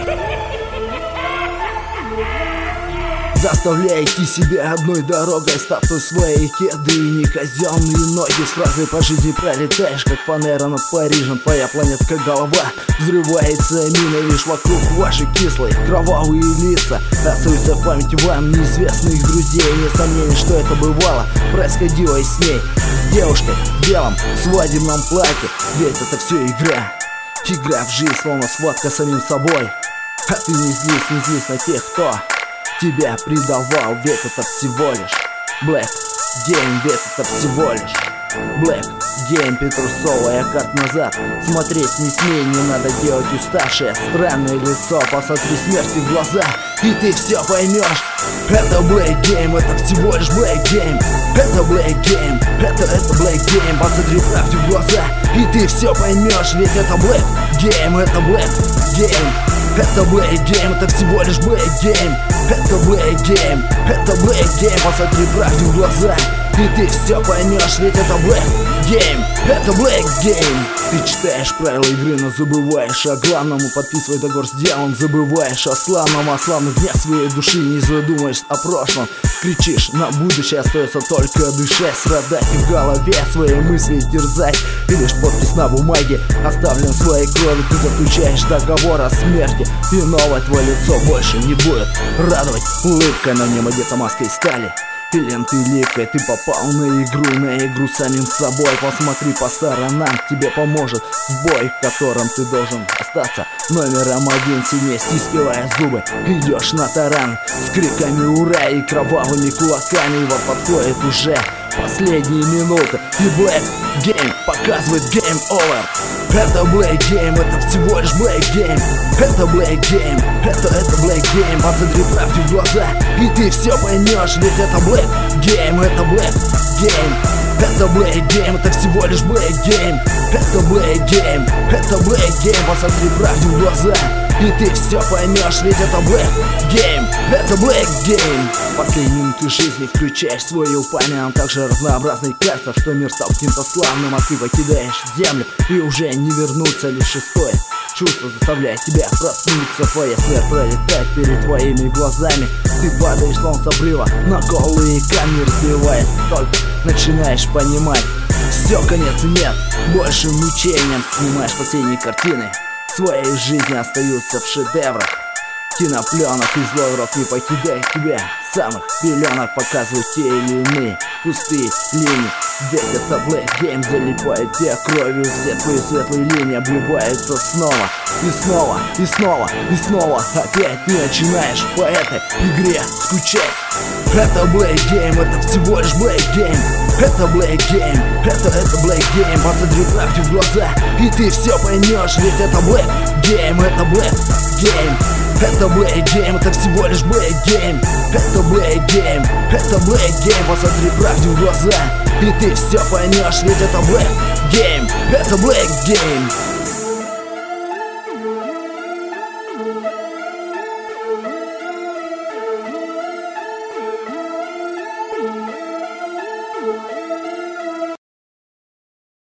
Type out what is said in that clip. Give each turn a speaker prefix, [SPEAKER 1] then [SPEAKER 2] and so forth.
[SPEAKER 1] Заставляй идти себя одной дорогой, статуй свои кеды и не казенные ноги. С фразой по жизни пролетаешь, как фанера над Парижем. Твоя планетка голова взрывается миной. Лишь вокруг ваши кислые кровавые лица остаются в памяти вам неизвестных друзей. Нет сомнений, что это бывало, происходило и с ней, с девушкой в белом свадебном платье. Ведь это все игра, игра в жизнь, словно схватка с самим собой. А ты не злись на тех, кто тебя предавал, ведь это всего лишь Black Game, ведь это всего лишь Black Game. Петрусовая карт назад смотреть не смей, не надо делать уставшее странное лицо. Посмотри смерти в глаза, и ты все поймешь. Это Black Game, это всего лишь Black Game. Это Black Game, это Black Game. Посмотри правде в глаза, и ты все поймешь, ведь это Black Game, это Black Game. Это Black Game, это всего лишь Black Game. Это Black Game, это Black Game. Посмотри правде в глаза, и ты все поймешь, ведь это Black Game, это Black Game. Ты читаешь правила игры, но забываешь о главном. Подписывай договор с дьяволом, забываешь о славном. О славных днях своей души не задумаешь о прошлом. Кричишь на будущее, остается только дышать, страдать и в голове свои мысли терзать. И лишь подпись на бумаге оставлен своей кровью. Ты заключаешь договор о смерти, и новое твое лицо больше не будет радовать улыбкой. На нем одета маской стали и ленты липкой. Ты попал на игру самим собой. Посмотри по сторонам, тебе поможет бой, в котором ты должен остаться номером один. Сильнее стискивая зубы, идешь на таран с криками ура и кровавыми кулаками. И вот подходит уже последние минуты, и Black Game показывает Game Over. Это Black Game, это всего лишь Black Game. Это Black Game, это Black Game. Посмотри правде в глаза, и ты все поймешь, ведь это Black Game, это Black Game. Это Black Game, это всего лишь Black Game. Это Black Game, это Black Game. Посмотри правде в глаза, и ты все поймешь, ведь это Black Game, это Black Game. Последние минуты жизни включаешь свою память, а также разнообразные карты, что мир стал каким-то славным, а ты покидаешь землю и уже не вернуться. Лишь шестое чувство заставляет тебя проснуться. Твоя смерть пролетает перед твоими глазами. Ты падаешь словно с обрыва на голые камни, разбиваясь, только начинаешь понимать, все, конец и нет больше мучениям. Снимаешь последние картины своей жизни, остаются в шедеврах кинопленок. И злой рок не покидает тебя, самых пеленок показывают те или иные пустые линии. Ведь это Black Game, залипает тебя кровью. Все твои светлые линии обливаются снова и снова, и снова, и снова. Опять ты начинаешь по этой игре скучать. Это Black Game, это всего лишь Black Game. Это Black Game, это Black Game. Посмотри правде в глаза, и ты все поймешь, ведь это Black Game, это Black Game. Это Black Game, это всего лишь Black Game. Это Black Game, это Black Game. Посмотри правде в глаза, и ты все поймешь, ведь это Black Game, это Black Game.